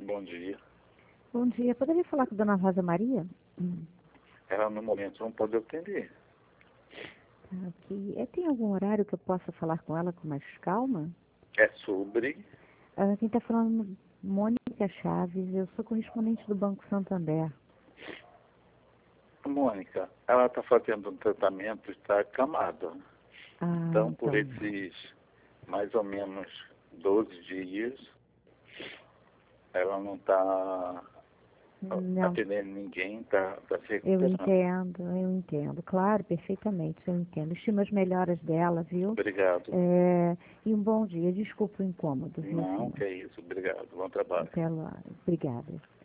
Bom dia. Bom dia. Poderia falar com a dona Rosa Maria? Ela no momento não pode atender. Tá aqui. Tem algum horário que eu possa falar com ela com mais calma? É sobre... Quem está falando é Mônica Chaves. Eu sou correspondente do Banco Santander. Mônica, ela está fazendo um tratamento, está acamada. Então, por Então. esses mais ou menos 12 dias, ela não está Não, atendendo ninguém, está se eu recuperando. entendo. Claro, perfeitamente, eu entendo. Estimo as melhoras dela, viu? Obrigado. E um bom dia. Desculpa o incômodo, viu, Não, senhor? que é isso. Obrigado. Bom trabalho. Até lá. Obrigada.